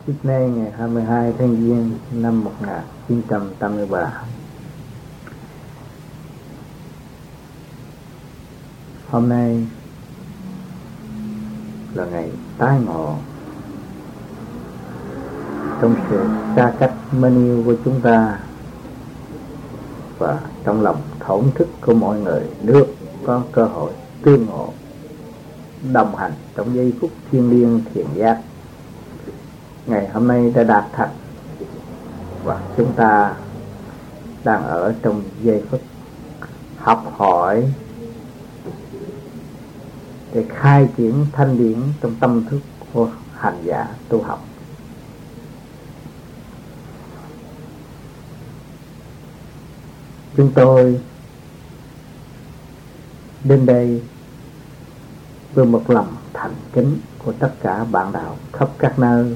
Sydney ngày 22 tháng Giêng năm 1983. Hôm nay là ngày tái ngộ trong sự xa cách mến yêu của chúng ta, và trong lòng thổn thức của mọi người được có cơ hội tương ngộ, đồng hành trong giây phút thiêng liêng thiện giác. Ngày hôm nay đã đạt thành, và chúng ta đang ở trong giây phút học hỏi để khai triển thanh điển trong tâm thức của hành giả tu học. Chúng tôi đến đây với một lòng thành kính của tất cả bạn đạo khắp các nơi.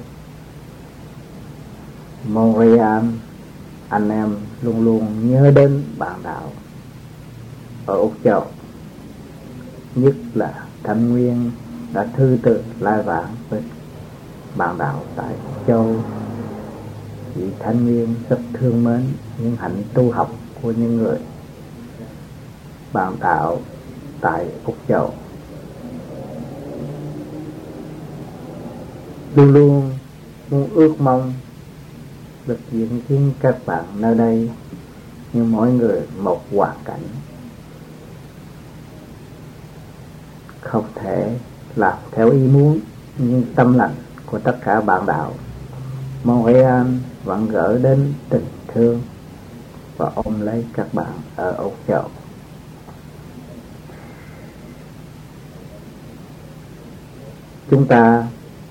Montreal, anh em luôn luôn nhớ đến bạn đạo ở Úc Châu, nhất là Thanh Nguyên đã thư từ lai vãng với bạn đạo tại Úc Châu. Vì Thanh Nguyên rất thương mến những hạnh tu học của những người bạn đạo tại Úc Châu, luôn luôn muốn ước mong được diễn kiến các bạn nơi đây, nhưng mỗi người một hoàn cảnh, không thể làm theo ý muốn. Nhưng tâm lành của tất cả bạn đạo Montreal vẫn gửi đến tình thương và ôm lấy các bạn ở Úc Châu. Chúng ta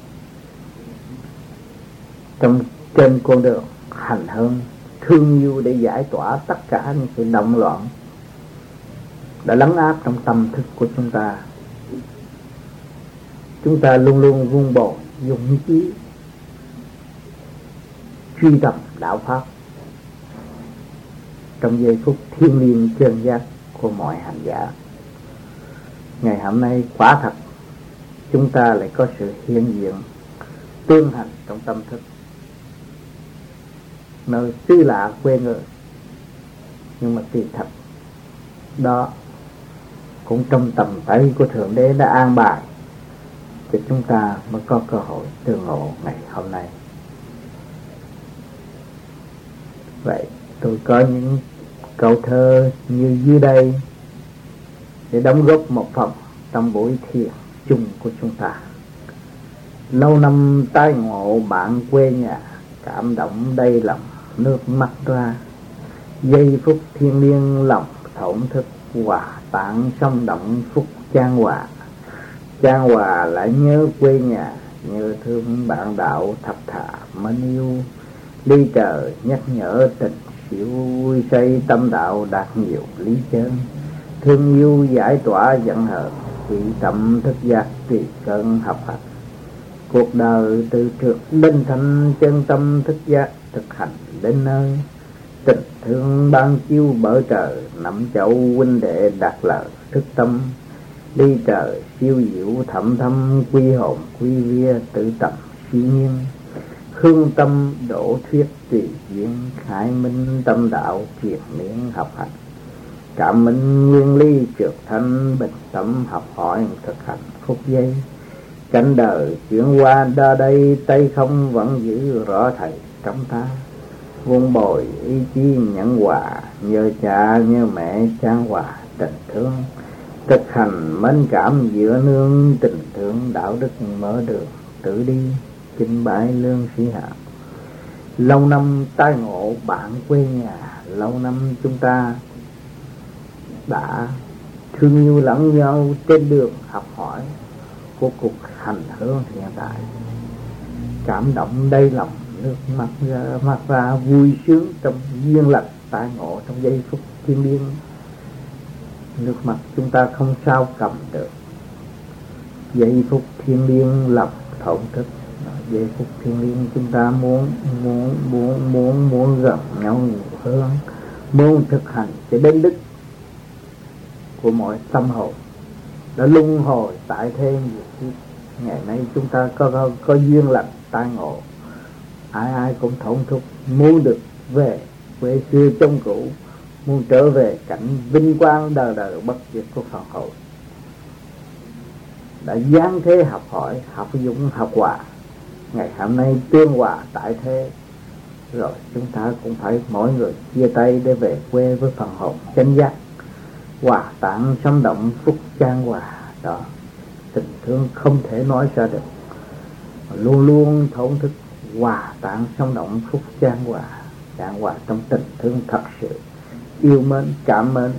trên con đường hành hương thương yêu để giải tỏa tất cả những sự động loạn đã lấn áp trong tâm thức của chúng ta. Chúng ta luôn luôn vun bồi dũng chí truy tầm đạo pháp trong giây phút thiêng liêng chân giác của mọi hành giả. Ngày hôm nay quả thật chúng ta lại có sự hiện diện tương hành trong tâm thức, nơi xứ lạ quê người, nhưng mà kỳ thật đó cũng trong tầm tay của Thượng Đế đã an bài cho chúng ta mới có cơ hội tương ngộ ngày hôm nay. Vậy tôi có những câu thơ như dưới đây để đóng góp một phần trong buổi thiền chung của chúng ta. Lâu năm tái ngộ bạn quê nhà, cảm động đầy lòng nước mắt ra. Giây phút thiêng liêng lòng thổn thức, hòa tạng sông động phúc chan hòa. Chan hòa lại nhớ quê nhà, nhớ thương bạn đạo thập thà mến yêu. Ly trời nhắc nhở tình xỉu, vui say tâm đạo đạt nhiều lý chân. Thương yêu giải tỏa giận hờn, vì tâm thức giác tùy cơn học hành. Cuộc đời từ trước đến thanh, chân tâm thức giác thực hành đến nơi. Tình thương ban chiêu bởi trời, nắm chậu huynh đệ đạt lời thức tâm. Ly trời siêu diệu thậm thâm, quy hồn quy vía tự tầm suy nhiên. Hương tâm đổ thuyết tùy duyên, khai minh tâm đạo kiệt miễn học hành. Cảm minh nguyên lý trượt thanh, bình tâm học hỏi thực hành phút giây. Cảnh đời chuyển qua đa đây, tay không vẫn giữ rõ thầy trong ta. Vun bồi ý chí nhẫn hòa, nhờ cha nhờ mẹ chan hòa tình thương. Thực hành mến cảm giữa nương, tình thương đạo đức mở đường tự đi, trình bày lương sĩ hạ. Lâu năm tái ngộ bạn quê nhà, lâu năm chúng ta đã thương yêu lẫn nhau trên đường học hỏi của cuộc hành hương hiện tại. Cảm động đầy lòng, nước mắt ra vui sướng trong duyên lành tái ngộ trong giây phút thiêng liêng. Nước mắt chúng ta không sao cầm được. Giây phút thiêng liêng lòng thổn thức, giây phút thiêng liêng chúng ta muốn gần nhau nhiều hơn, muốn thực hành cho đến đích của mọi tâm hồn đã luân hồi tại thế nhiều kiếp. Ngày nay chúng ta có duyên lành tai ngộ, ai ai cũng thổn thức muốn được về quê xưa trong cũ, muốn trở về cảnh vinh quang đời đời bất diệt của Phật hội. Đã giáng thế học hỏi, học dũng, học hòa, ngày hôm nay tương hòa tại thế, rồi chúng ta cũng phải mỗi người chia tay để về quê với phần hồn chánh giác, hòa tạng sống động phúc chan hòa. Đó, tình thương không thể nói ra được, luôn luôn thổn thức hòa tạng sống động phúc chan hòa trong tình thương thật sự yêu mến cảm mến.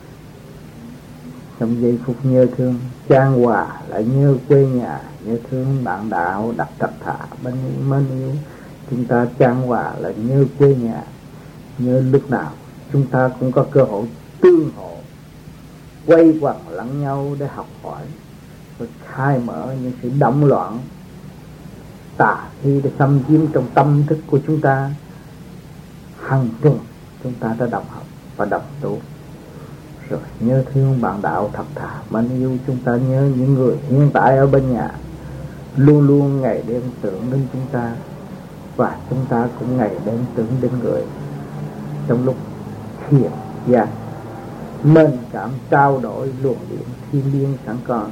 Trong giây phút nhớ thương chan hòa lại nhớ quê nhà, nhớ thương bạn đạo đặt thật thà mến yêu. Chúng ta chan hòa lại nhớ quê nhà, nhớ lúc nào chúng ta cũng có cơ hội tương hộ, quay quần lẫn nhau để học hỏi và khai mở những sự động loạn tà khi để xâm chiếm trong tâm thức của chúng ta. Hàng tuần chúng ta đã đồng học và đồng tu, rồi nhớ thương bạn đạo thật thà mến yêu. Chúng ta nhớ những người hiện tại ở bên nhà, luôn luôn ngày đêm tưởng đến chúng ta, và chúng ta cũng ngày đêm tưởng đến người. Trong lúc thiền giác mến cảm trao đổi luồng điện thiên liêng sẵn còn,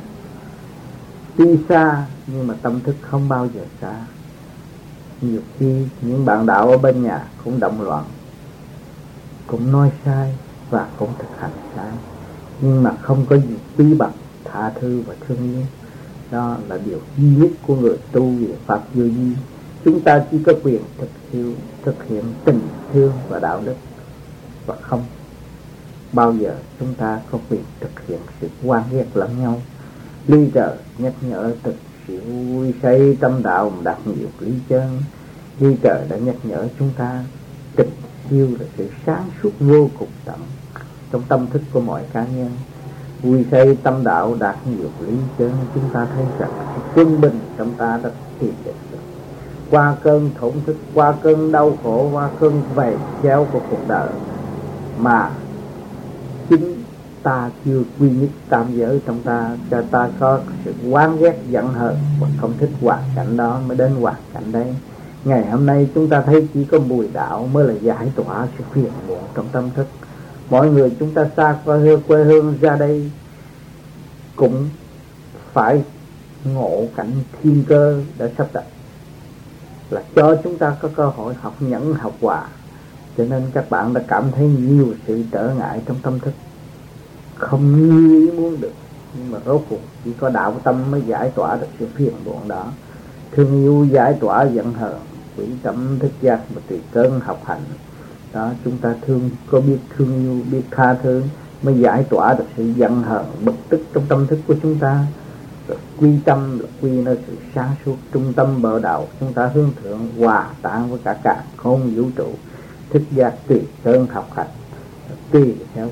tuy xa nhưng mà tâm thức không bao giờ xa. Nhiều khi những bạn đạo ở bên nhà cũng động loạn, cũng nói sai và cũng thực hành sai, nhưng mà không có gì quý bằng tha thứ và thương yêu. Đó là điều duy nhất của người tu về Pháp vô vi. Chúng ta chỉ có quyền thực hiện tình thương và đạo đức, và không bao giờ chúng ta có quyền thực hiện sự oan ghét lẫn nhau. Ly trời nhắc nhở thực sự vui say tâm đạo đạt nhiều lý chân. Ly trời đã nhắc nhở chúng ta tình yêu là sự sáng suốt vô cùng tận trong tâm thức của mọi cá nhân. Vui say tâm đạo đạt nhiều lý chân, chúng ta thấy rằng quân bình trong ta đã tìm được qua cơn thổn thức, qua cơn đau khổ, qua cơn vầy chéo của cuộc đời, mà chính ta chưa quy nhất tam giới trong ta, cho ta có sự oán ghét giận hờn và không thích hoàn cảnh đó mới đến hoàn cảnh đấy. Ngày hôm nay chúng ta thấy chỉ có mùi đạo mới là giải tỏa sự phiền muộn trong tâm thức. Mọi người chúng ta xa quê hương ra đây cũng phải ngộ cảnh thiên cơ đã sắp đặt, là cho chúng ta có cơ hội học nhẫn học hòa. Cho nên các bạn đã cảm thấy nhiều sự trở ngại trong tâm thức, không như ý muốn được, nhưng mà rốt cuộc chỉ có đạo tâm mới giải tỏa được sự phiền muộn đó. Thương yêu giải tỏa giận hờn, quỷ tâm thức giác mà tùy cơn học hành đó. Chúng ta có biết thương yêu, biết tha thứ mới giải tỏa được sự giận hờn bực tức trong tâm thức của chúng ta. Rồi quy tâm là quy nơi sự sáng suốt trung tâm bờ đạo. Chúng ta hướng thượng hòa tạng với cả không vũ trụ. Thức giác tùy cơn học hành, tùy theo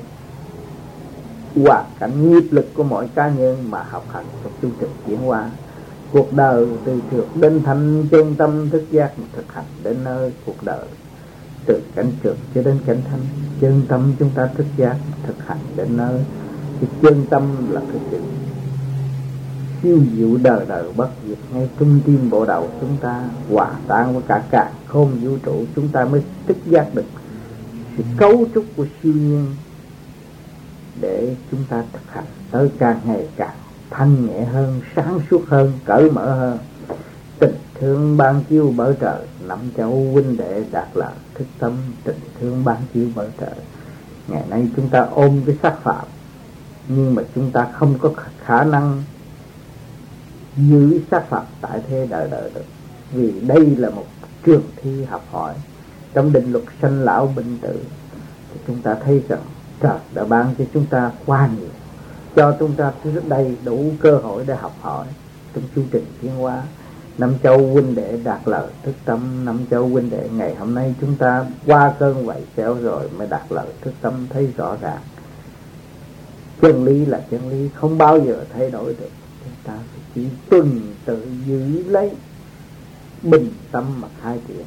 hoàn cảnh nghiệp lực của mỗi cá nhân mà học hành trong chu trình chuyển hóa. Cuộc đời từ trượt đến thanh, chân tâm thức giác mà thực hành đến nơi cuộc đời. Từ cảnh trượt cho đến cảnh thanh, chân tâm chúng ta thức giác thực hành đến nơi. Thì chân tâm là cái sự siêu diệu đời đời bất diệt ngay trung tim bộ đầu chúng ta, hòa tan với cả không vũ trụ. Chúng ta mới thức giác được sự cấu trúc của siêu nhiên, để chúng ta thực hành tới càng ngày càng thanh nhẹ hơn, sáng suốt hơn, cởi mở hơn. Tình thương ban chiếu bởi trời, nắm cháu huynh đệ đạt là thức tâm. Tình thương ban chiếu bởi trời. Ngày nay chúng ta ôm cái xác phạm, nhưng mà chúng ta không có khả năng giữ xác phạm tại thế đời đời được. Vì đây là một trường thi học hỏi trong định luật sanh lão bệnh tử. Thì chúng ta thấy rằng trời đã ban cho chúng ta quá nhiều, cho chúng ta rất đầy đủ cơ hội để học hỏi trong chu trình tiến hóa. Năm châu huynh đệ đạt lời thức tâm. Năm châu huynh đệ ngày hôm nay chúng ta qua cơn vầy xéo rồi mới đạt lời thức tâm, thấy rõ ràng chân lý là chân lý, không bao giờ thay đổi được. Chúng ta chỉ tuần tự giữ lấy bình tâm mà khai triển,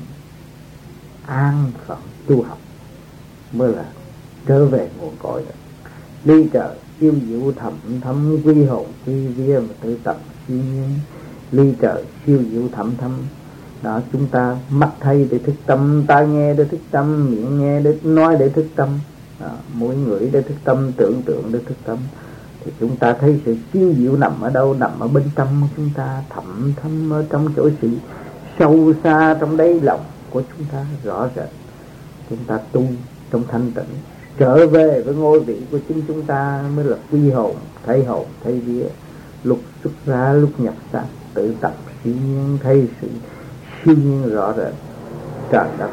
an phận tu học mới là trở về nguồn cội được. Ly trời siêu diệu thầm thâm, quy hồn quy vía mà tự tập siêu nhiên. Ly trời siêu diệu thầm thâm, Đó, chúng ta mắt thấy để thức tâm, tai nghe để thức tâm, miệng nghe để nói để thức tâm, mũi ngửi để thức tâm, tưởng tượng để thức tâm. Thì chúng ta thấy sự siêu diệu nằm ở đâu? Nằm ở bên trong chúng ta, thẳm thâm ở trong chỗ sự sâu xa trong đáy lòng của chúng ta rõ rệt. Chúng ta tu trong thanh tịnh, trở về với ngôi vị của chính chúng ta mới là quy hồn, thấy vía, lúc xuất ra lúc nhập xác, tự tập siêu nhiên, thấy sự siêu nhiên rõ rệt. Trời đất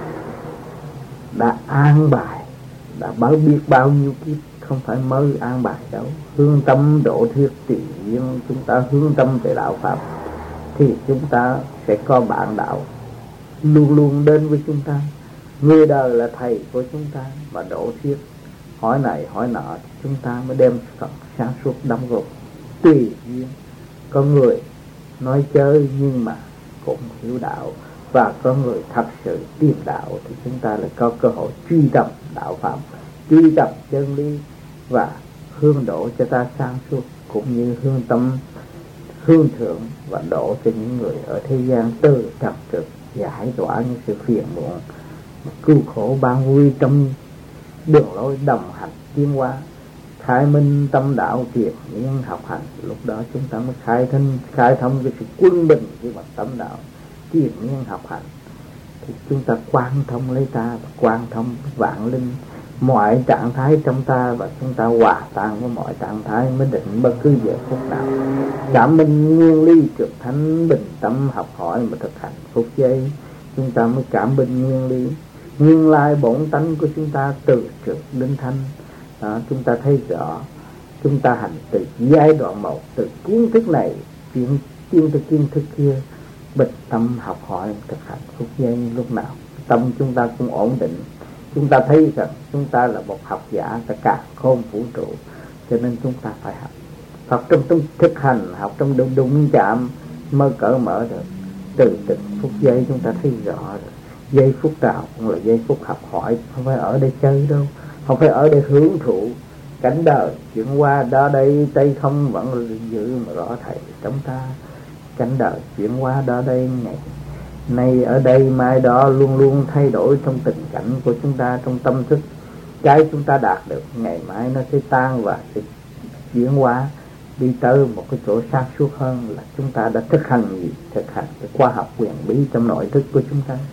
đã an bài, đã biết bao nhiêu kiếp, không phải mới an bài đâu. Hướng tâm độ thuyết tự nhiên, chúng ta hướng tâm về đạo pháp thì chúng ta sẽ có bạn đạo luôn luôn đến với chúng ta. Người đời là thầy của chúng ta, mà độ thuyết hỏi này hỏi nọ chúng ta mới đem phần sáng suốt đóng góp. Tùy duyên, có người nói chơi nhưng mà cũng hiểu đạo, và có người thật sự tìm đạo thì chúng ta lại có cơ hội truy tập đạo pháp, truy tập chân lý và hướng độ cho ta sáng suốt, cũng như hướng tâm hướng thượng và độ cho những người ở thế gian từ trần trực, giải tỏa những sự phiền muộn, cứu khổ ban vui trong đường lối đồng hành tiến hóa, khai minh tâm đạo thiền nhiên học hành. Lúc đó chúng ta mới khai thông cái sự quân bình với mặt tâm đạo thiền nhiên học hành, thì chúng ta quan thông lấy ta và quan thông vạn linh, mọi trạng thái trong ta, và chúng ta hòa tan với mọi trạng thái mới định bất cứ giờ phút nào. Cảm minh nguyên lý trực thánh, bình tâm học hỏi mà thực hành phút giây, chúng ta mới cảm minh nguyên lý nguyên lai bổn tánh của chúng ta từ trực đến thanh. Chúng ta thấy rõ, chúng ta hành từ giai đoạn một, từ kiến thức này chuyển tới kiến thức kia, bình tâm học hỏi thực hành phút giây. Lúc nào tâm chúng ta cũng ổn định, chúng ta thấy rằng chúng ta là một học giả cả cả khôn vũ trụ, cho nên chúng ta phải học trong thực hành, học trong đúng chạm mới cởi mở được. Từ từng phút giây chúng ta thấy rõ rồi, giây phút nào cũng là giây phút học hỏi, không phải ở đây chơi đâu, không phải ở đây hưởng thụ cảnh đời chuyển qua. Đó đây tay không vẫn giữ mà rõ thầy trong ta, cảnh đời chuyển qua đó đây, ngày nay ở đây mai đó, luôn luôn thay đổi trong tình cảnh của chúng ta, trong tâm thức. Cái chúng ta đạt được ngày mai nó sẽ tan và sẽ chuyển qua đi tới một cái chỗ sáng suốt hơn, là chúng ta đã thực hành gì? Thực hành cái khoa học quyền bí trong nội thức của chúng ta.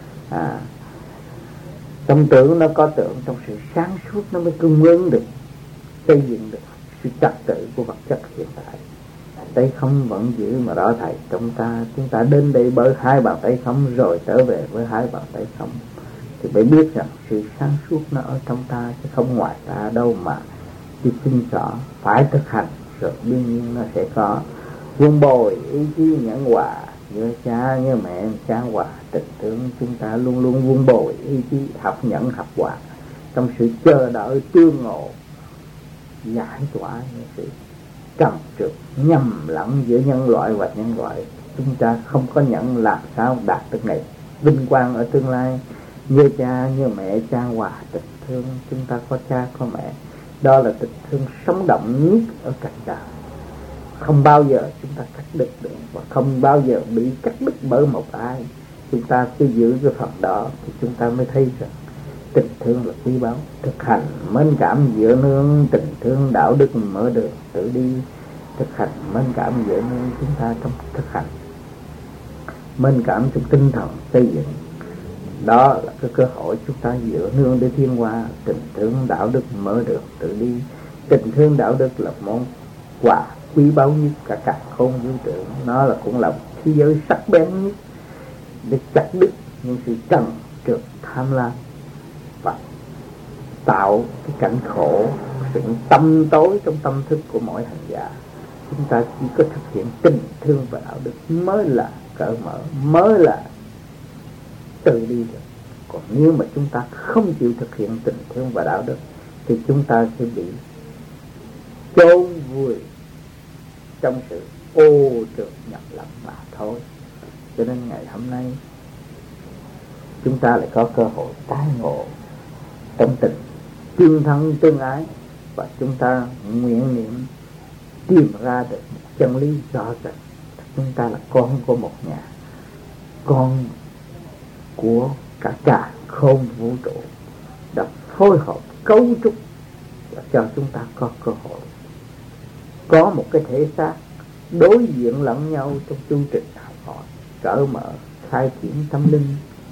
Trong tưởng nó có tưởng, trong sự sáng suốt nó mới cung ứng được, xây dựng được sự trật tự của vật chất hiện tại. Tay không vẫn giữ mà rõ thầy trong ta. Chúng ta đến đây bởi hai bàn tay không, rồi trở về với hai bàn tay không, thì phải biết rằng sự sáng suốt nó ở trong ta chứ không ngoài ta đâu, mà chỉ xin rõ phải thực hành rồi đương nhiên nó sẽ có. Quân bồi ý chí nhẫn hòa, nhớ cha nhớ mẹ trang hòa tình thương. Chúng ta luôn luôn quân bồi ý chí học nhẫn học hòa, trong sự chờ đợi tương ngộ, giải tỏa những sự trần trượt nhầm lẫn giữa nhân loại và nhân loại. Chúng ta không có nhận làm sao đạt được ngày vinh quang ở tương lai. Như cha như mẹ trang hòa tình thương, chúng ta có cha có mẹ, đó là tình thương sống động nhất ở cạnh đời. Không bao giờ chúng ta cắt đứt được, và không bao giờ bị cắt đứt bởi một ai. Chúng ta cứ giữ cái phần đó thì chúng ta mới thấy rằng tình thương là quý báu. Thực hành mến cảm giữa nương, tình thương đạo đức mở đường tự đi. Thực hành mến cảm giữa nương, chúng ta trong thực hành mến cảm trong tinh thần xây dựng, đó là cái cơ hội chúng ta dựa nương để thiên hoa. Tình thương đạo đức mở đường tự đi. Tình thương đạo đức là món quà quý báu nhất cả cả không vũ trụ. Nó là cũng là thế giới sắc bén nhất để chặt đứt những sự trần trượt tham lam và tạo cái cảnh khổ, sự tâm tối trong tâm thức của mỗi hành giả. Chúng ta chỉ có thực hiện tình thương và đạo đức mới là cởi mở, mới là tự đi được. Còn nếu mà chúng ta không chịu thực hiện tình thương và đạo đức thì chúng ta sẽ bị chôn vùi trong sự ô trượt nhập lầm mà thôi. Cho nên ngày hôm nay chúng ta lại có cơ hội tái ngộ trong tình tương thân tương ái, và chúng ta nguyện niệm tìm ra được một chân lý rõ rệt. Chúng ta là con của một nhà, con của cả cả không vũ trụ đã phối hợp cấu trúc và cho chúng ta có cơ hội có một cái thể xác đối diện lẫn nhau trong chương trình học hỏi, cởi mở, khai triển tâm linh.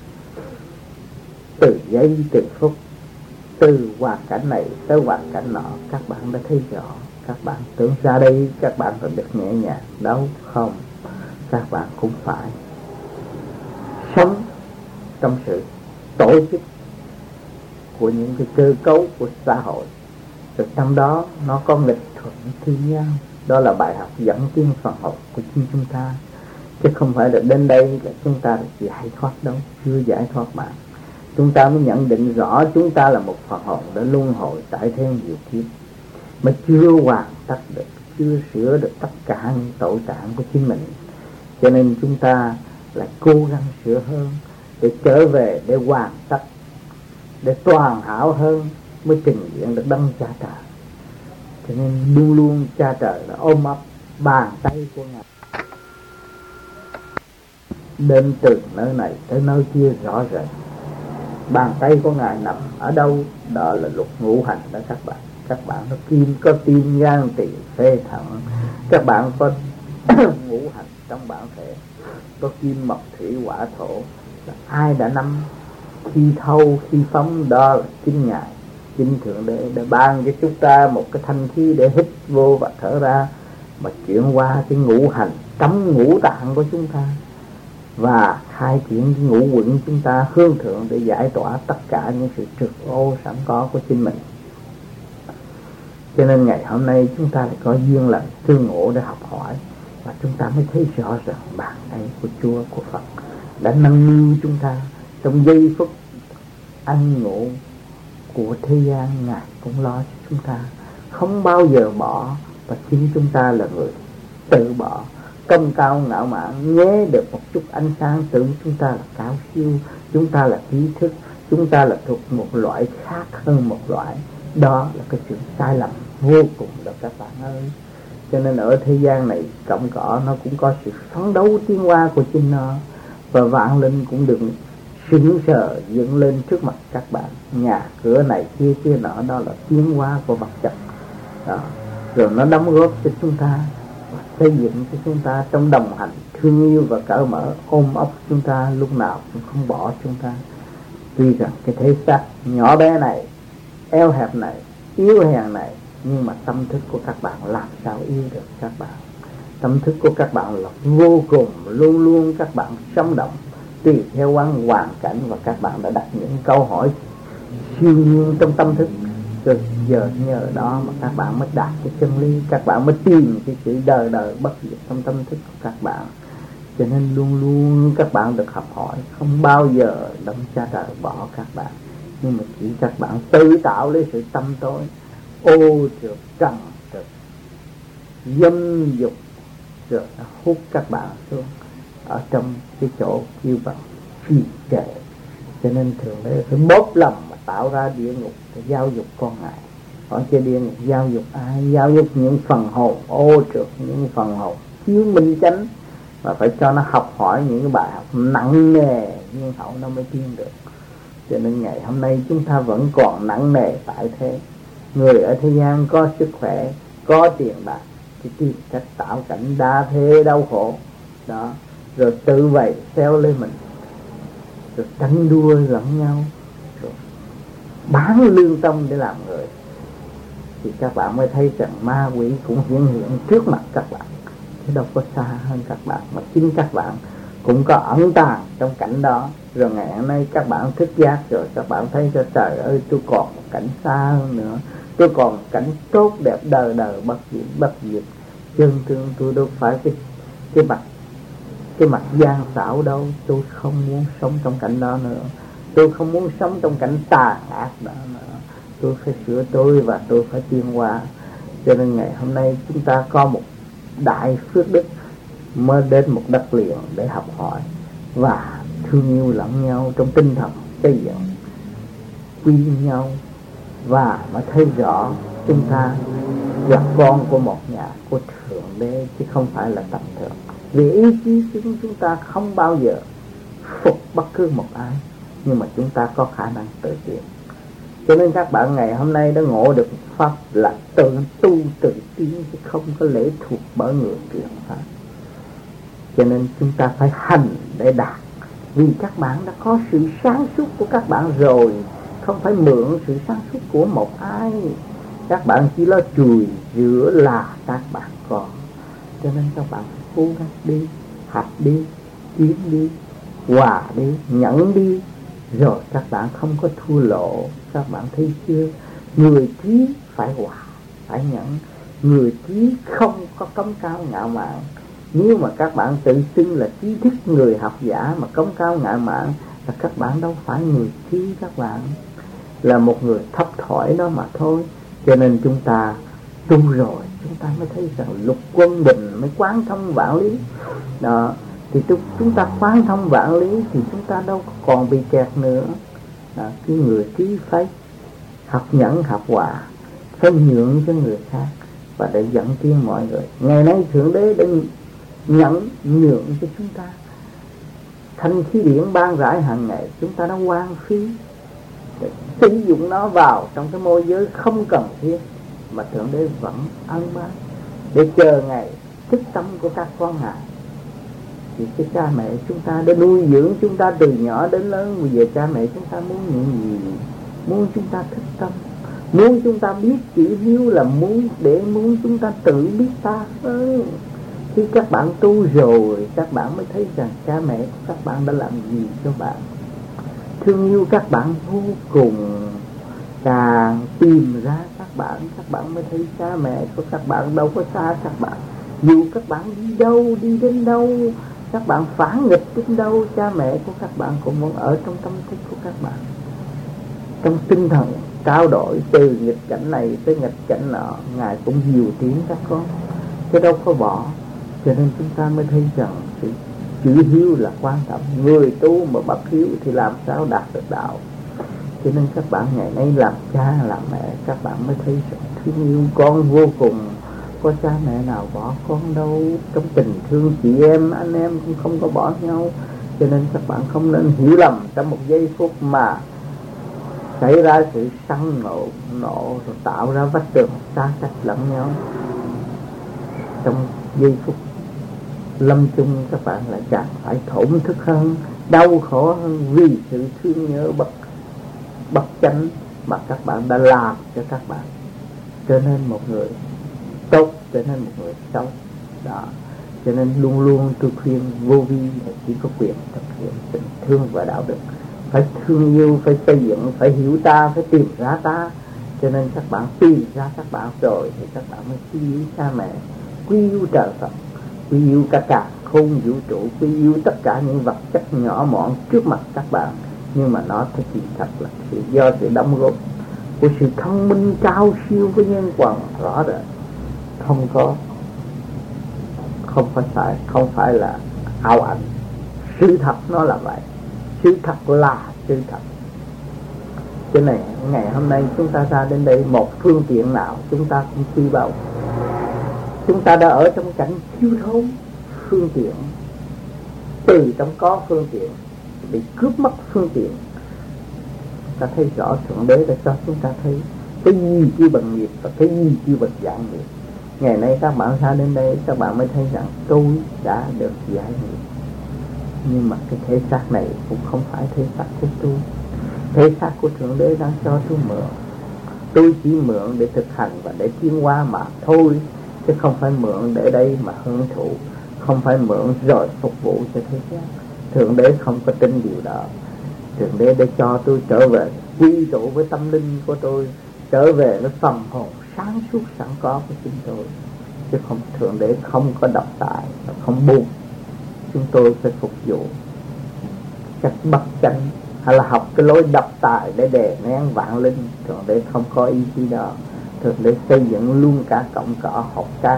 Từ giây từ phút, từ hoàn cảnh này tới hoàn cảnh nọ, các bạn đã thấy rõ. Các bạn tưởng ra đây các bạn phải được nhẹ nhàng, đâu không. Các bạn cũng phải sống trong sự tổ chức của những cái cơ cấu của xã hội. Rồi trong đó nó có nghịch thuận thương nhau. Đó là bài học dẫn tiến phần hồn của chính chúng ta. Chứ không phải là đến đây là chúng ta được giải thoát đâu. Chưa giải thoát bạn. Chúng ta mới nhận định rõ chúng ta là một phần hồn đã luân hồi tại thế nhiều kiếp, mà chưa hoàn tất được, chưa sửa được tất cả những tội trạng của chính mình. Cho nên chúng ta lại cố gắng sửa hơn để trở về, để hoàn tất, để toàn hảo hơn mới trình diện được đấng Cha Trời. Cho nên luôn luôn Cha Trời là ôm ấp bàn tay của Ngài đến từ nơi này tới nơi kia rõ rệt. Bàn tay của Ngài nằm ở đâu? Đó là luật ngũ hành đó các bạn. Các bạn có tim, gan, tỳ, phế, thận. Các bạn có ngũ hành trong bản thể, có kim, mộc, thủy, hỏa, thổ. Là ai đã nắm khi thâu, khi phóng? Đó là chính Ngài, chính Thượng Đế đã ban cho chúng ta một cái thanh khí để hít vô và thở ra, mà chuyển qua cái ngũ hành trong ngũ tạng của chúng ta, và khai triển cái ngũ quẩn chúng ta hướng thượng để giải tỏa tất cả những sự trực ô sẵn có của chính mình. Cho nên ngày hôm nay chúng ta lại có duyên lành tương ngộ để học hỏi, và chúng ta mới thấy rõ rằng bàn tay của Chúa, của Phật đã nâng niu chúng ta trong giây phút ăn ngủ của thế gian. Ngài cũng lo cho chúng ta, không bao giờ bỏ, và chính chúng ta là người tự bỏ. Công cao ngạo mạn, nhé được một chút ánh sáng tưởng chúng ta là cao siêu, chúng ta là trí thức, chúng ta là thuộc một loại khác hơn một loại. Đó là cái sự sai lầm vô cùng đó các bạn ơi. Cho nên ở thế gian này cọng cỏ nó cũng có sự phấn đấu tiến hóa của chính nó, và vạn linh cũng đừng sững sờ dựng lên trước mặt các bạn. Nhà cửa này kia kia nọ, đó là tiến hóa của vật chất đó. Rồi nó đóng góp cho chúng ta, xây dựng cho chúng ta trong đồng hành thương yêu và cởi mở, ôm ấp chúng ta lúc nào cũng không bỏ chúng ta. Tuy rằng cái thể xác nhỏ bé này, eo hẹp này, yếu hèn này, nhưng mà tâm thức của các bạn làm sao yêu được các bạn. Tâm thức của các bạn là vô cùng, luôn luôn các bạn sống động tùy theo hoàn cảnh, và các bạn đã đặt những câu hỏi siêu nhiên trong tâm thức. Rồi giờ nhờ đó mà các bạn mới đạt cái chân lý, các bạn mới tìm cái sự đời đời bất diệt trong tâm thức của các bạn. Cho nên luôn luôn các bạn được học hỏi, không bao giờ đấng Cha Trời bỏ các bạn, nhưng mà chỉ các bạn tự tạo lấy sự tâm tối, ô trượt trần trượt dâm dục, rồi nó hút các bạn xuống ở trong cái chỗ kêu bằng phi trệ. Cho nên thường đấy phải bóp lòng mà tạo ra địa ngục để giáo dục con Ngài. Hỏi chơi địa ngục giáo dục ai? Giáo dục những phần hồn ô trượt, những phần hồn thiếu minh chánh, và phải cho nó học hỏi những cái bài học nặng nề nhưng hậu nó mới tiến được. Cho nên ngày hôm nay chúng ta vẫn còn nặng nề tại thế. Người ở thế gian có sức khỏe, có tiền bạc thì tìm cách tạo cảnh đa thế đau khổ đó, rồi tự vậy xeo lên mình, rồi tranh đua lẫn nhau, rồi bán lương tâm để làm người. Thì các bạn mới thấy rằng ma quỷ cũng hiện hiện trước mặt các bạn, chứ đâu có xa hơn các bạn, mà chính các bạn cũng có ẩn tàng trong cảnh đó. Rồi ngày hôm nay các bạn thức giác rồi, các bạn thấy cho trời ơi, tôi còn một cảnh xa hơn nữa, tôi còn một cảnh tốt đẹp đời đời bất diệt. Chân thương tôi đâu phải cái mặt gian xảo đâu. Tôi không muốn sống trong cảnh đó nữa, tôi không muốn sống trong cảnh tà ác đó nữa. Tôi phải sửa tôi và tôi phải tiến hóa. Cho nên ngày hôm nay chúng ta có một đại phước đức mới đến một đất liền để học hỏi và thương yêu lẫn nhau trong tinh thần xây dựng quý nhau, và mới thấy rõ chúng ta là con của một nhà của Thượng Đế chứ không phải là tầm thường. Vì ý chí chúng ta không bao giờ phục bất cứ một ai, nhưng mà chúng ta có khả năng tự tiến. Cho nên các bạn ngày hôm nay đã ngộ được pháp là tự tu tự tiến, chứ không có lệ thuộc bởi người truyền pháp. Cho nên chúng ta phải hành để đạt, vì các bạn đã có sự sáng suốt của các bạn rồi, không phải mượn sự sáng suốt của một ai. Các bạn chỉ lo chùi rửa là các bạn có. Cho nên các bạn cố gắng đi, học đi, tiến đi, hòa đi, nhẫn đi, rồi các bạn không có thua lộ. Các bạn thấy chưa? Người trí phải hòa, phải nhẫn. Người trí không có cống cao ngạo mạn. Nếu mà các bạn tự xưng là trí thức, người học giả mà cống cao ngạo mạn, là các bạn đâu phải người trí. Các bạn là một người thấp thỏi đó mà thôi. Cho nên chúng ta tu rồi, chúng ta mới thấy rằng lục quân bình mới quán thông vạn lý đó. Thì chúng ta quán thông vạn lý thì chúng ta đâu còn bị kẹt nữa đó. Cái người trí phải học nhẫn học hòa, phải nhượng cho người khác và để dẫn tiến mọi người. Ngày nay Thượng Đế đã nhẫn nhượng cho chúng ta, thanh khí điển ban rãi hàng ngày, chúng ta đã hoang phí để sử dụng nó vào trong cái môi giới không cần thiết, mà Thượng Đế vẫn ân ban để chờ ngày thức tâm của các con Ngài. Thì cái cha mẹ chúng ta đã nuôi dưỡng chúng ta từ nhỏ đến lớn, bây giờ cha mẹ chúng ta muốn những gì? Muốn chúng ta thức tâm, muốn chúng ta biết chữ hiếu, là muốn chúng ta tự biết ta hơn. Khi các bạn tu rồi, các bạn mới thấy rằng cha mẹ của các bạn đã làm gì cho bạn, thương yêu các bạn vô cùng. Càng tìm ra các bạn mới thấy cha mẹ của các bạn đâu có xa các bạn. Dù các bạn đi đâu, đi đến đâu, các bạn phản nghịch đến đâu, cha mẹ của các bạn cũng vẫn ở trong tâm thức của các bạn, trong tinh thần trao đổi từ nghịch cảnh này tới nghịch cảnh nọ. Ngài cũng dìu tiến các con, chứ đâu có bỏ. Cho nên chúng ta mới thấy rằng sự chữ hiếu là quan trọng. Người tu mà bất hiếu thì làm sao đạt được đạo. Cho nên các bạn ngày nay làm cha làm mẹ, các bạn mới thấy rằng thương yêu con vô cùng. Có cha mẹ nào bỏ con đâu. Trong tình thương chị em, anh em cũng không có bỏ nhau. Cho nên các bạn không nên hiểu lầm trong một giây phút mà xảy ra sự sân nộ rồi tạo ra vách tường xa cách lẫn nhau. Trong giây phút lâm chung các bạn lại càng phải thổn thức hơn, đau khổ hơn, vì sự thương nhớ bất chánh mà các bạn đã làm cho các bạn trở nên một người tốt, trở nên một người xấu đó. Cho nên luôn luôn tôi khuyên vô vi là chỉ có quyền thực hiện tình thương và đạo đức, phải thương yêu, phải xây dựng, phải hiểu ta, phải tìm ra ta. Cho nên các bạn tìm ra các bạn rồi thì các bạn mới quý yêu cha mẹ, quý yêu trời Phật, quý yêu cả cả không vũ trụ, quý yêu tất cả những vật chất nhỏ mọn trước mặt các bạn. Nhưng mà nó thật là do sự đóng góp của sự thông minh cao siêu của nhân quần rõ rệt, không phải là ảo ảnh. Sự thật nó là vậy, sự thật là sự thật. Cho nên ngày hôm nay chúng ta ra đến đây, một phương tiện nào chúng ta cũng suy bao. Chúng ta đã ở trong cảnh thiếu thốn phương tiện, từ trong có phương tiện bị cướp mất phương tiện. Ta thấy rõ Thượng Đế đã cho chúng ta thấy cái gì chưa bằng nghiệp và cái gì chưa bằng dạng nghiệp. Ngày nay các bạn ra đến đây, các bạn mới thấy rằng tôi đã được giải nghiệp. Nhưng mà cái thể xác này cũng không phải thể xác của tôi. Thể xác của Thượng Đế đang cho tôi mượn. Tôi chỉ mượn để thực hành và để tiến hóa mà thôi, chứ không phải mượn để đây mà hưởng thụ, không phải mượn rồi phục vụ cho thế gian. Thượng Đế không có tin điều đó. Thượng Đế để cho tôi trở về quy tụ với tâm linh của tôi, trở về với phần hồn sáng suốt sẵn có của chúng tôi, chứ không. Thượng Đế không có độc tài, không buộc chúng tôi phải phục vụ cách bất chánh hay là học cái lối độc tài để đè nén vạn linh. Thượng Đế không có ý chí đó. Thượng Đế xây dựng luôn cả cọng cỏ học cát,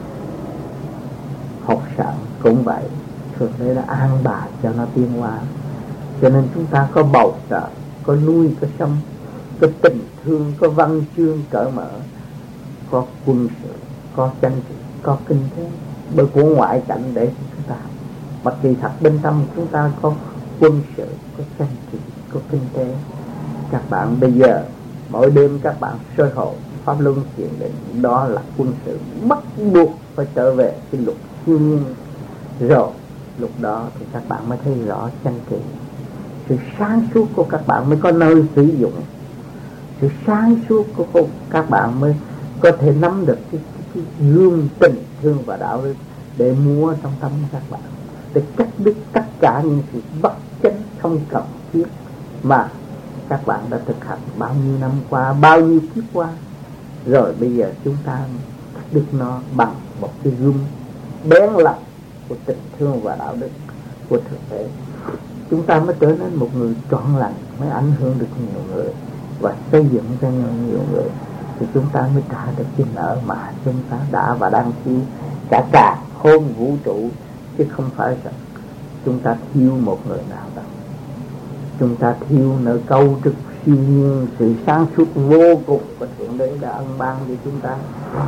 học sản cũng vậy. Thượng Đế đã an bài cho nó tiến hóa. Cho nên chúng ta có bầu trời, có núi, có sông, có tình thương, có văn chương cởi mở, có quân sự, có tranh trị, có kinh tế, bởi của ngoại cảnh để chúng ta. Mà kỳ thật bên trong chúng ta có quân sự, có chính trị, có kinh tế. Các bạn bây giờ mỗi đêm các bạn soi hồn pháp luân thiền định, đó là quân sự bắt buộc phải trở về cái luật thiên nhiên. Rồi lúc đó thì các bạn mới thấy rõ chân trị. Sự sáng suốt của các bạn mới có nơi sử dụng. Sự sáng suốt của các bạn mới có thể nắm được cái gương tình thương và đạo đức để múa trong tâm các bạn, để cắt đứt tất cả những sự bất chánh không cần thiết mà các bạn đã thực hành bao nhiêu năm qua, bao nhiêu kiếp qua. Rồi bây giờ chúng ta cắt đứt nó bằng một cái gương bén lạnh của tình thương và đạo đức của thực tế. Chúng ta mới trở nên một người trọn lành, mới ảnh hưởng được nhiều người và xây dựng cho nhiều người, thì chúng ta mới trả được cái nợ mà chúng ta đã và đang thiếu cả khôn vũ trụ, chứ không phải rằng chúng ta thiếu một người nào đâu. Chúng ta thiếu nợ câu trực siêu nhiên, sự sáng suốt vô cùng của Thượng Đế đã ân ban cho chúng ta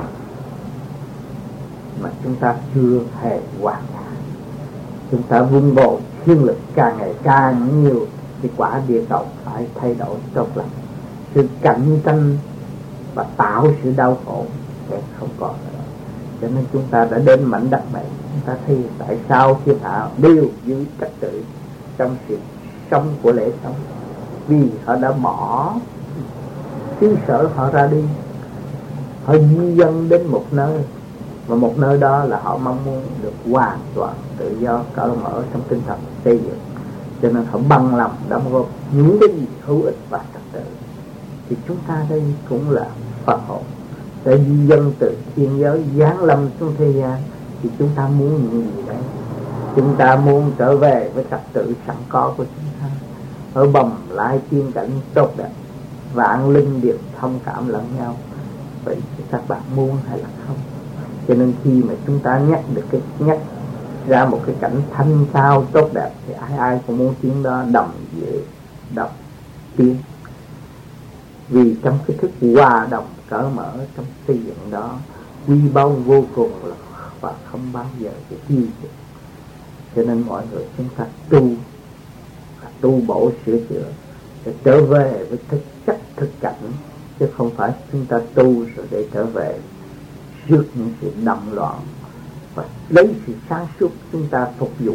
mà chúng ta chưa hề hoàn thành. Chúng ta vun bồi thiên lực càng ngày càng nhiều, thì quả địa cầu phải thay đổi tốt lắm. Sự cạnh tranh và tạo sự đau khổ sẽ không còn nữa. Cho nên chúng ta đã đến mảnh đất này, chúng ta thấy tại sao thiên hạ đều giữ trật tự trong sự sống của lễ sống. Vì họ đã bỏ xứ sở họ ra đi, họ di dân đến một nơi, và một nơi đó là họ mong muốn được hoàn toàn tự do cởi mở trong tinh thần xây dựng. Cho nên họ bằng lòng đóng góp những cái gì hữu ích và trật tự. Thì chúng ta đây cũng là Phật hồn để di dân từ thiên giới giáng lâm xuống thế gian. Thì chúng ta muốn những gì đấy? Chúng ta muốn trở về với trật tự sẵn có của chúng ta, ở bồng lai tiên cảnh tốt đẹp, vạn linh đều thông cảm lẫn nhau. Vậy thì các bạn muốn hay là không? Cho nên khi mà chúng ta nhắc ra một cái cảnh thanh cao tốt đẹp, thì ai cũng muốn tiếng đó đồng tiếng. Vì trong cái thức hòa đồng cởi mở trong xây dựng đó, quy bao vô cùng là và không bao giờ cái tiêu diệt. Cho nên mọi người chúng ta tu bổ sửa chữa để trở về với thực chất thực cảnh, chứ không phải chúng ta tu rồi để trở về trước những sự động loạn, và lấy sự sáng suốt chúng ta phục vụ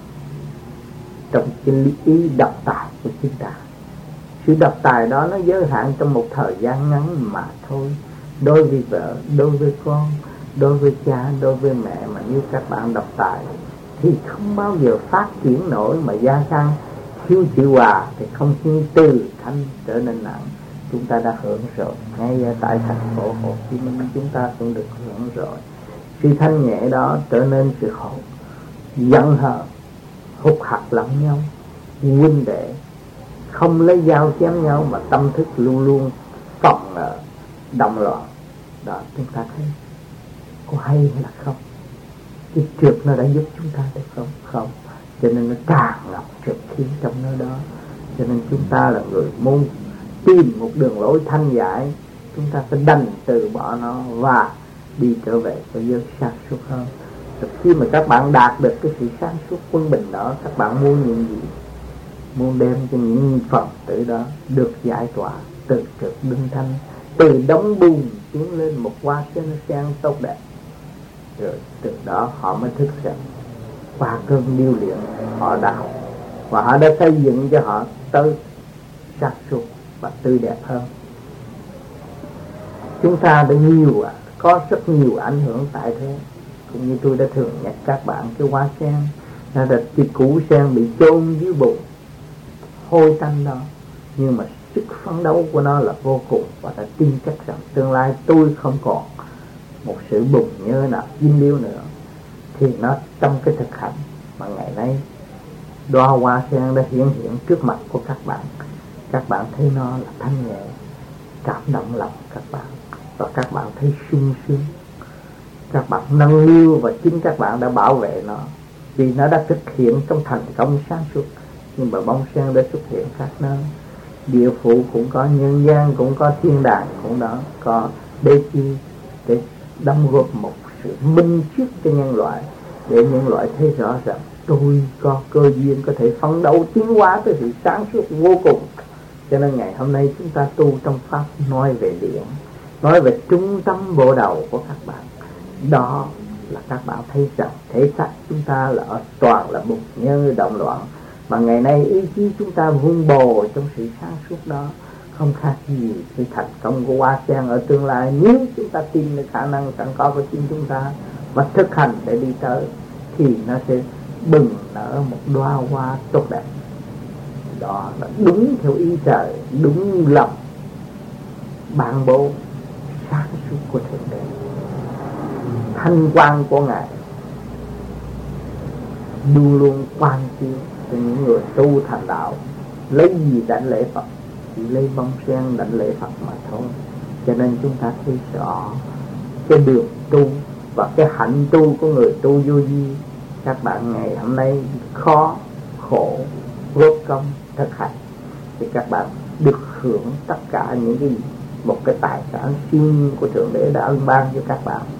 trong cái lý ý độc tài của chúng ta. Sự độc tài đó nó giới hạn trong một thời gian ngắn mà thôi. Đối với vợ, đối với con, đối với cha, đối với mẹ, mà như các bạn độc tài thì không bao giờ phát triển nổi, mà gia tăng thiếu chịu hòa thì không khiến từ thanh trở nên nặng. Chúng ta đã hưởng rồi, ngay tại thành phố Hồ Chí Minh chúng ta cũng được hưởng rồi. Sự thanh nhẹ đó trở nên sự khổ, giận hờn, hụt hạt lẫn nhau, huynh đệ không lấy dao chém nhau, mà tâm thức luôn luôn phòng ngờ động loạn. Đó, chúng ta thấy có hay hay là không? Cái trượt nó đã giúp chúng ta được không? Không. Cho nên nó tràn ngập trượt khí trong nơi đó. Cho nên chúng ta là người muốn tìm một đường lối thanh giải, chúng ta phải đành từ bỏ nó và đi trở về với giới sáng suốt hơn. Rồi khi mà các bạn đạt được cái sự sáng suốt quân bình đó, các bạn muốn những gì? Muốn đem cho những Phật tử đó được giải tỏa từ trượt đinh thanh, từ đống bùn tiến lên một hoa sen tốt đẹp. Rồi từ đó họ mới thức rằng qua cơn điêu luyện họ đã học, và họ đã xây dựng cho họ tới sáng suốt và tươi đẹp hơn. Chúng ta đã có rất nhiều ảnh hưởng tại thế. Cũng như tôi đã thường nhắc các bạn, cái hoa sen là cái củ sen bị chôn dưới bùn hôi tanh đó, nhưng mà sức phấn đấu của nó là vô cùng, và đã tin chắc rằng tương lai tôi không còn một sự bùn nhơ nào dính líu nữa. Thì nó trong cái thực hành mà ngày nay đóa hoa sen đã hiện trước mặt của các bạn. Các bạn thấy nó là thanh nhẹ, cảm động lòng các bạn, và các bạn thấy sung sướng. Các bạn nâng niu và chính các bạn đã bảo vệ nó, vì nó đã thực hiện trong thành công sáng suốt. Nhưng mà bông sen đã xuất hiện khác nơi, địa phủ cũng có, nhân gian cũng có, thiên đàng cũng đó có, để chi? Để đóng góp một sự minh triết cho nhân loại, để nhân loại thấy rõ rằng tôi có cơ duyên có thể phấn đấu tiến hóa tới sự sáng suốt vô cùng. Cho nên ngày hôm nay chúng ta tu trong pháp nói về điện, nói về trung tâm bộ đầu của các bạn. Đó là các bạn thấy rằng thể xác chúng ta là toàn là bục nhơ động loạn, mà ngày nay ý chí chúng ta vun bồi trong sự sáng suốt đó, không khác gì sự thành công của hoa sen ở tương lai. Nếu chúng ta tin được khả năng sẵn có của chính chúng ta và thực hành để đi tới, thì nó sẽ bừng nở một đóa hoa tốt đẹp. Đó là đúng theo ý trời, đúng lòng ban bố sáng suốt của Thượng Đế. Thanh quang của Ngài luôn luôn quan chiếu cho những người tu thành đạo. Lấy gì đảnh lễ Phật? Chỉ lấy bông sen đảnh lễ Phật mà thôi. Cho nên chúng ta thấy rõ cái đường tu và cái hạnh tu của người tu vô vi. Các bạn ngày hôm nay khó, khổ, góp công, thực hành, thì các bạn được hưởng tất cả những cái một cái tài sản siêu của Thượng Đế đã ân ban cho các bạn.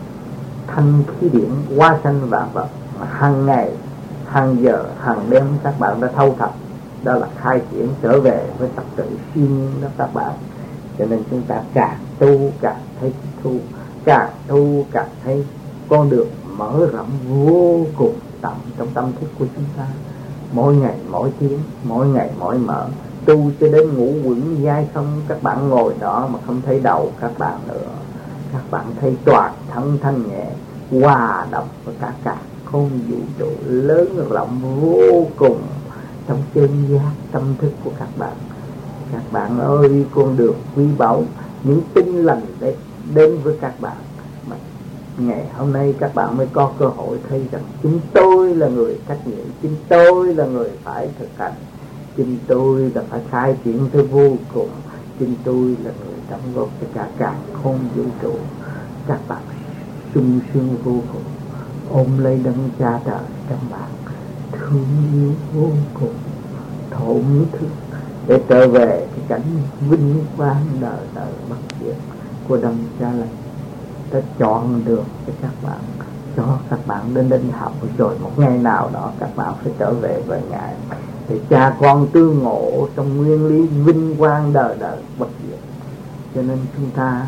Thanh khí điển hóa sanh vạn vật mà hàng ngày, hàng giờ, hàng đêm các bạn đã thâu thập. Đó là khai triển trở về với trật tự siêu nhiên đó các bạn. Cho nên chúng ta càng tu càng thấy thu, càng tu càng thấy con đường mở rộng vô cùng tận trong tâm thức của chúng ta. Mỗi ngày mỗi tiếng, mỗi ngày mỗi mở, tu cho đến ngủ quẩn dai không. Các bạn ngồi đó mà không thấy đầu các bạn nữa, các bạn thấy toàn thân thanh nhẹ, hòa đồng với cả không vũ trụ lớn rộng vô cùng trong chân giác tâm thức của các bạn. Các bạn ơi, con đường quý báu, những tin lành để đến với các bạn. Mà ngày hôm nay các bạn mới có cơ hội thấy rằng chính tôi là người trách nhiệm, chính tôi là người phải thực hành, chính tôi là phải khai triển tới vô cùng, chính tôi là người đóng góp cho cả không vũ trụ. Các bạn sung sướng vô cùng, ôm lấy đấng cha trời trong bạn, thương yêu vô cùng, thổn thức để trở về cái cảnh vinh quang đời đời bất diệt của đấng cha lành. Ta chọn được cho các bạn, cho các bạn đến học, rồi một ngày nào đó các bạn phải trở về với Ngài để cha con tương ngộ trong nguyên lý vinh quang đời đời bất diệt. Cho nên chúng ta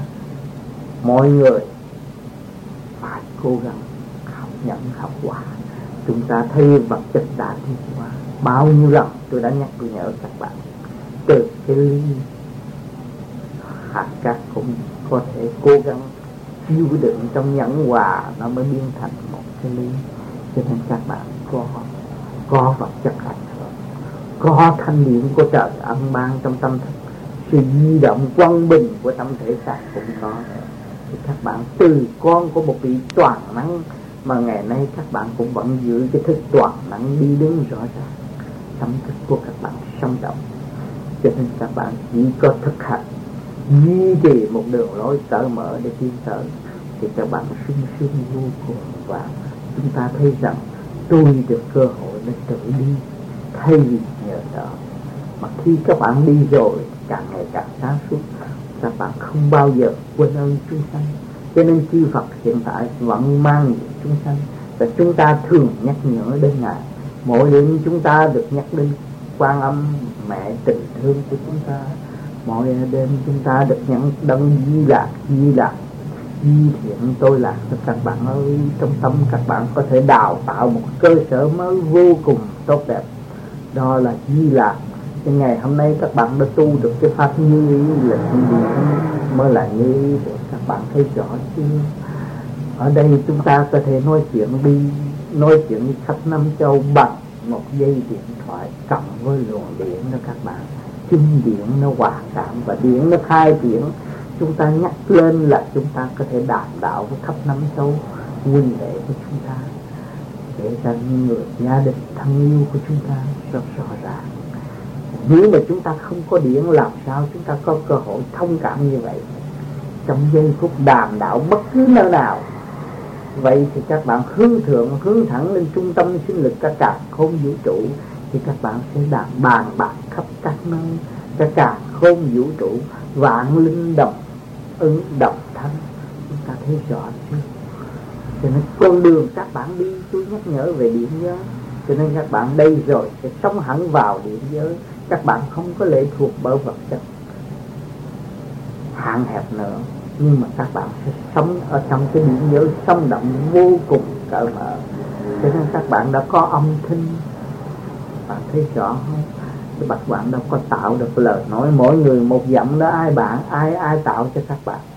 mọi người phải cố gắng học nhận học quả. Chúng ta thấy vật chất đã đi qua bao nhiêu lần, tôi đã tôi nhớ các bạn, từ cái ly hạt cát cũng có thể cố gắng chịu đựng trong nhẫn hòa, nó mới biến thành một cái ly. Cho nên các bạn có vật chất ảnh hưởng, có thanh điển của trời ân ban trong tâm thức, sự di động quân bình của tâm thể xác cũng có. Thì các bạn từ con của một vị toàn năng mà ngày nay các bạn cũng vẫn giữ cái thức toàn năng đi đứng rõ ràng, tâm thức của các bạn sống động. Cho nên các bạn chỉ có thực hành, duy trì một đường lối cởi mở để tiến tới, thì các bạn sung sướng vô cùng. Và chúng ta thấy rằng tôi được cơ hội để tự đi thay vì nhờ đó. Mà khi các bạn đi rồi càng ngày càng sáng suốt, các bạn không bao giờ quên ơn chúng sanh. Cho nên chư Phật hiện tại vẫn mang những chúng sanh, và chúng ta thường nhắc nhở đến Ngài. Mỗi đêm chúng ta được nhắc đến Quan Âm mẹ tình thương của chúng ta. Mỗi đêm chúng ta được nhắc đấng Di Lạc, di thiện tôi lạc. Các bạn ơi, trong tâm các bạn có thể đào tạo một cơ sở mới vô cùng tốt đẹp, đó là Di Lạc. Nên ngày hôm nay các bạn đã tu được cái pháp như ý là mới là như ý để các bạn thấy rõ chứ. Ở đây chúng ta có thể nói chuyện khắp năm châu bằng một dây điện thoại cộng với luồng điện đó các bạn. Kinh điển nó hòa cảm và điển nó khai triển. Chúng ta nhắc lên là chúng ta có thể đàm đạo với khắp năm châu huynh đệ của chúng ta, để cho những người gia đình thân yêu của chúng ta rất rõ ràng. Nếu mà chúng ta không có điển, làm sao chúng ta có cơ hội thông cảm như vậy trong giây phút đàm đạo bất cứ nơi nào? Vậy thì các bạn hướng thẳng lên trung tâm sinh lực cả không vũ trụ, thì các bạn sẽ bàn bạc khắp các nơi, cả không vũ trụ, vạn linh đồng ứng đồng thanh. Chúng ta thấy rõ chưa? Cho nên con đường các bạn đi, tôi nhắc nhở về điện nhớ. Cho nên các bạn đây rồi sẽ sống hẳn vào địa giới. Các bạn không có lệ thuộc bởi vật chất hạn hẹp nữa, nhưng mà các bạn sẽ sống ở trong cái địa giới sống động vô cùng cởi mở. Cho nên các bạn đã có âm thanh, bạn thấy rõ không? Các bạn đâu có tạo được lời nói mỗi người một giọng đó. Ai tạo cho các bạn?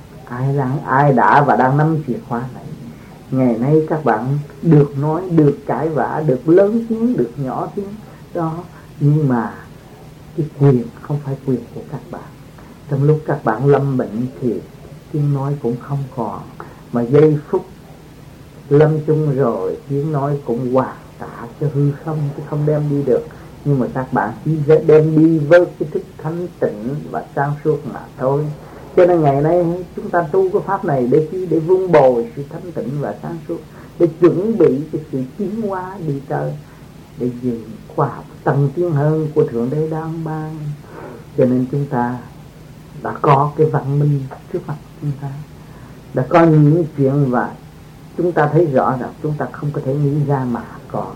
Ai đã và đang nắm chìa khóa này? Ngày nay các bạn được nói, được cãi vã, được lớn tiếng, được nhỏ tiếng đó, nhưng mà cái quyền không phải quyền của các bạn. Trong lúc các bạn lâm bệnh thì tiếng nói cũng không còn, mà giây phút lâm chung rồi tiếng nói cũng hoàn cả cho hư không, chứ không đem đi được. Nhưng mà các bạn chỉ đem đi với cái thức thanh tịnh và sáng suốt mà thôi. Cho nên ngày nay chúng ta tu cái pháp này để chi? Để vun bồi sự thanh tịnh và sáng suốt, để chuẩn bị cái sự tiến hóa đi tới, để dừng khoa học tăng tiến hơn của Thượng Đế đang ban. Cho nên chúng ta đã có cái văn minh trước mặt chúng ta, đã có những chuyện và chúng ta thấy rõ rằng chúng ta không có thể nghĩ ra mà còn.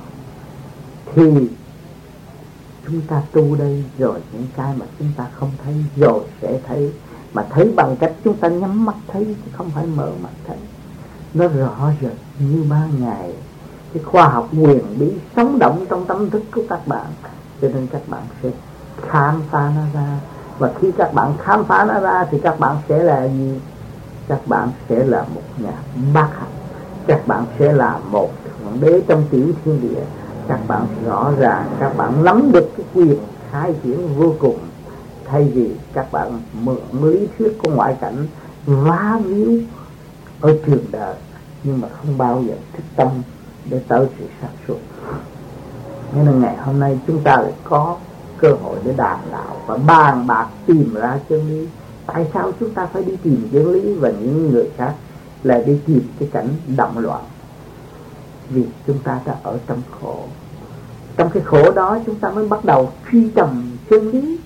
Thì chúng ta tu đây rồi những cái mà chúng ta không thấy rồi sẽ thấy, mà thấy bằng cách chúng ta nhắm mắt thấy chứ không phải mở mắt thấy. Nó rõ rệt như ban ngày. Cái khoa học quyền bí sống động trong tâm thức của các bạn. Cho nên các bạn sẽ khám phá nó ra. Và khi các bạn khám phá nó ra thì các bạn sẽ là gì? Các bạn sẽ là một nhà bác học. Các bạn sẽ là một thượng đế trong tiểu thiên địa. Các bạn rõ ràng, các bạn nắm được cái quyền khai triển vô cùng. Thay vì các bạn mượn lý thuyết của ngoại cảnh vá víu ở trường đời, nhưng mà không bao giờ thức tâm để tới sự sáng suốt. Nên là ngày hôm nay chúng ta lại có cơ hội để đàm đạo và bàn bạc tìm ra chân lý. Tại sao chúng ta phải đi tìm chân lý và những người khác lại đi tìm cái cảnh động loạn? Vì chúng ta đã ở trong khổ. Trong cái khổ đó chúng ta mới bắt đầu truy tầm chân lý.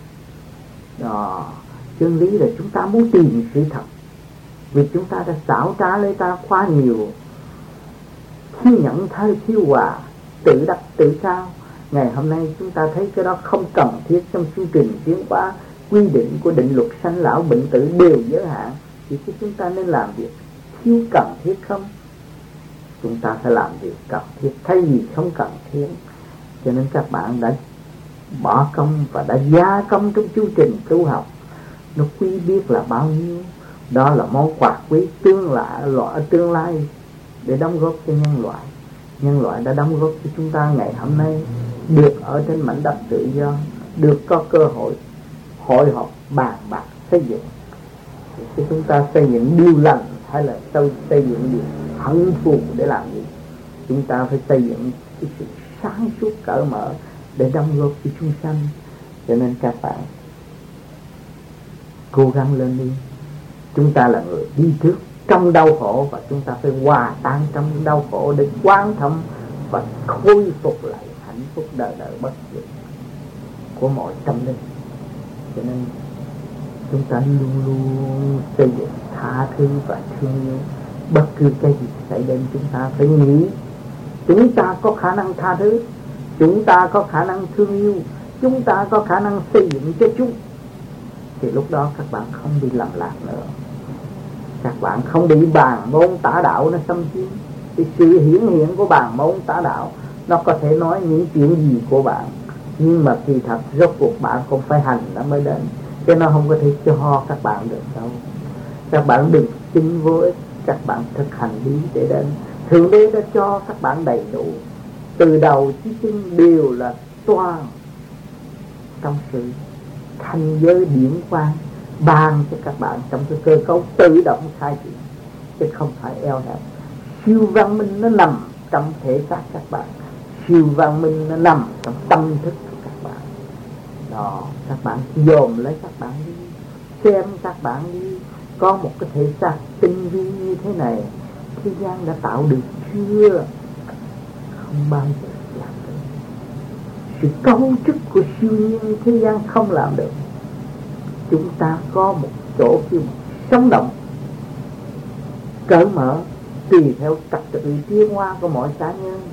Chân lý là chúng ta muốn tìm sự thật. Vì chúng ta đã xảo trá lấy ta quá nhiều, thiếu nhận thay thiếu hòa, tự đắc tự cao. Ngày hôm nay chúng ta thấy cái đó không cần thiết trong chương trình tiến hóa. Quy định của định luật sanh lão bệnh tử đều giới hạn. Thì chúng ta nên làm việc thiếu cần thiết không? Chúng ta phải làm việc cần thiết thay vì không cần thiết. Cho nên các bạn đã bỏ công và đã gia công trong chương trình tu học. Nó quý biết là bao nhiêu. Đó là món quà quý tương lai để đóng góp cho nhân loại. Nhân loại đã đóng góp cho chúng ta ngày hôm nay được ở trên mảnh đất tự do, được có cơ hội hội họp bàn bạc xây dựng. Thì chúng ta xây dựng điều lành hay là xây dựng điều hận thù để làm gì? Chúng ta phải xây dựng cái sự sáng suốt cởi mở để đóng góp cho chúng sanh. Cho nên các bạn cố gắng lên đi. Chúng ta là người đi trước trong đau khổ, và chúng ta phải hòa tan trong đau khổ để quán thông và khôi phục lại hạnh phúc đời đời bất diệt của mọi tâm linh. Cho nên chúng ta luôn luôn xây dựng tha thứ và thương yêu. Bất cứ cái gì xảy đến chúng ta phải nghĩ chúng ta có khả năng tha thứ, chúng ta có khả năng thương yêu, chúng ta có khả năng xây dựng cho chúng. Thì lúc đó các bạn không bị lầm lạc nữa. Các bạn không bị bàn môn tả đạo nó xâm chiếm. Thì sự hiển hiện của bàn môn tả đạo nó có thể nói những chuyện gì của bạn, nhưng mà kỳ thật rốt cuộc bạn cũng phải hành nó mới đến. Chứ nó không có thể cho các bạn được đâu. Các bạn đừng tin vô ích, các bạn thực hành đi để đến. Thượng Đế đã cho các bạn đầy đủ. Từ đầu chí chân đều là toàn trong sự thành giới điển quang ban cho các bạn trong cái cơ cấu tự động khai triển, chứ không phải eo hẹp. Siêu văn minh nó nằm trong thể xác các bạn, siêu văn minh nó nằm trong tâm thức của các bạn. Đó, các bạn dồn lấy các bạn đi, xem các bạn đi, có một cái thể xác tinh vi như thế này thế gian đã tạo được chưa? Không bao giờ làm được. Sự cấu trúc của siêu nhiên thế gian không làm được. Chúng ta có một chỗ kia sống động, cởi mở tùy theo trật tự tiến hóa của mọi cá nhân.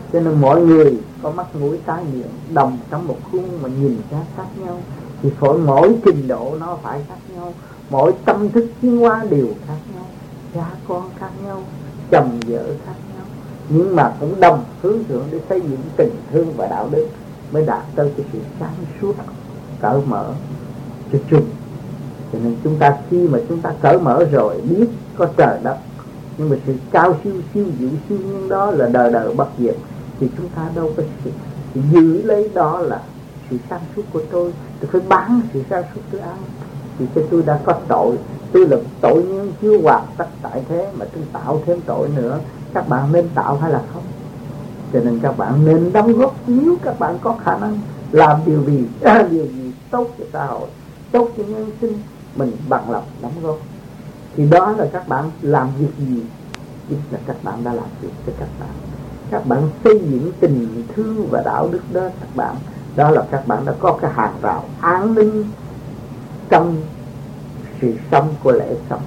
Cho nên mọi người có mắt mũi tai miệng đồng trong một khuôn mà nhìn ra khác nhau, thì mỗi trình độ nó phải khác nhau, mỗi tâm thức tiến hóa đều khác nhau, cha con khác nhau, chồng vợ khác nhau, nhưng mà cũng đồng hướng thượng để xây dựng tình thương và đạo đức, mới đạt tới cái sự sáng suốt cởi mở cho chung. Cho nên chúng ta khi mà chúng ta cởi mở rồi, biết có trời đất, nhưng mà sự cao siêu siêu diệu siêu nhiên đó là đời đời bất diệt, thì chúng ta đâu có sự giữ lấy đó là sự sáng suốt của tôi phải bán sự sáng suốt tôi ăn. Thì cái tôi đã có tội, tôi là tội nhân chưa hoàn tất tại thế mà tôi tạo thêm tội nữa. Các bạn nên tạo hay là không? Cho nên các bạn nên đóng góp, nếu các bạn có khả năng làm điều gì tốt cho xã hội, tốt cho nhân sinh, mình bằng lòng đóng góp. Thì đó là các bạn làm việc gì? Chính là các bạn đã làm việc cho các bạn. Các bạn xây dựng tình thương và đạo đức đó các bạn. Đó là các bạn đã có cái hàng rào an ninh trong sự sống của lễ sống.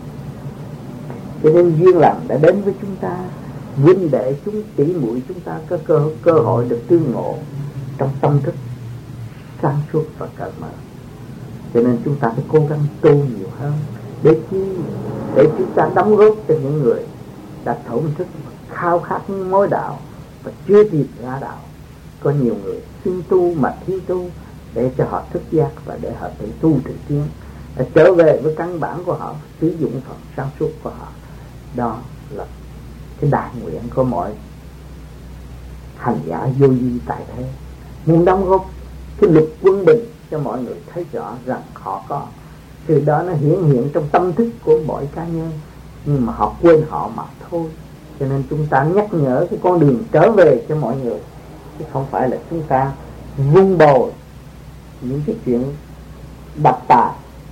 Cho nên duyên lành đã đến với chúng ta, huynh đệ chúng tỷ muội chúng ta có cơ hội được tương ngộ trong tâm thức sáng suốt và cởi mở. Cho nên chúng ta phải cố gắng tu nhiều hơn, để chúng ta đóng góp cho những người đã thổn thức khao khát mối đạo và chưa tìm ra đạo. Có nhiều người xin tu mà thiếu tu, để cho họ thức giác và để họ tự tu tự tiến, để trở về với căn bản của họ, sử dụng phần sáng suốt của họ. Đó là cái đại nguyện của mọi hành giả vô vi tại thế, muốn đóng góp cái luật quân bình cho mọi người thấy rõ rằng họ có từ đó, nó hiển hiện trong tâm thức của mỗi cá nhân, nhưng mà họ quên họ mà thôi. Cho nên chúng ta nhắc nhở cái con đường trở về cho mọi người, chứ không phải là chúng ta vun bồi những cái chuyện độc tài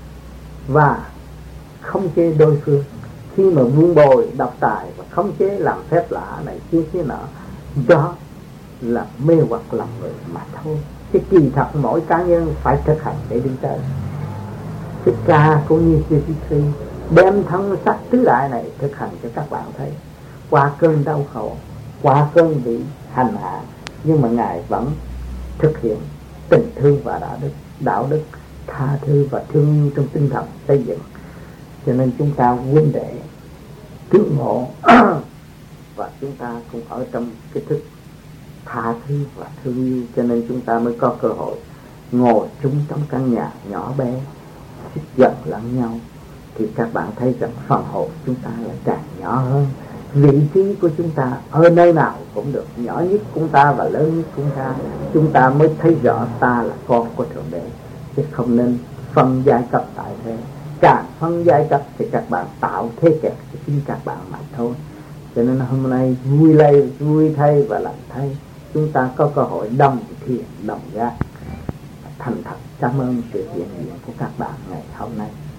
và khống chế đối phương. Khi mà vun bồi độc tài và khống chế làm phép lạ này kia kia nọ, đó là mê hoặc lòng người mà thôi. Cái kỳ thật mỗi cá nhân phải thực hành để đi tới. Thích Ca cũng như Sư đem thân sắc tứ đại này thực hành cho các bạn thấy. Qua cơn đau khổ, qua cơn bị hành hạ, nhưng mà Ngài vẫn thực hiện tình thương và đạo đức tha thứ và thương yêu trong tinh thần xây dựng. Cho nên chúng ta huynh đệ tương ngộ và chúng ta cũng ở trong cái thức tha thứ và thương yêu. Cho nên chúng ta mới có cơ hội ngồi chung trong căn nhà nhỏ bé, xích dần lẫn nhau. Thì các bạn thấy rằng phần hồn chúng ta là càng nhỏ hơn. Vị trí của chúng ta ở nơi nào cũng được, nhỏ nhất của ta và lớn nhất của ta. Chúng ta mới thấy rõ ta là con của Thượng Đế, chứ không nên phân giai cấp tại thế. Càng phân giai cấp thì các bạn tạo thế kẹt cho chính các bạn mà thôi. Cho nên hôm nay vui thay và lành thay, chúng ta có cơ hội đồng thiền đồng giác. Thành thật cảm ơn sự hiện diện của các bạn ngày hôm nay.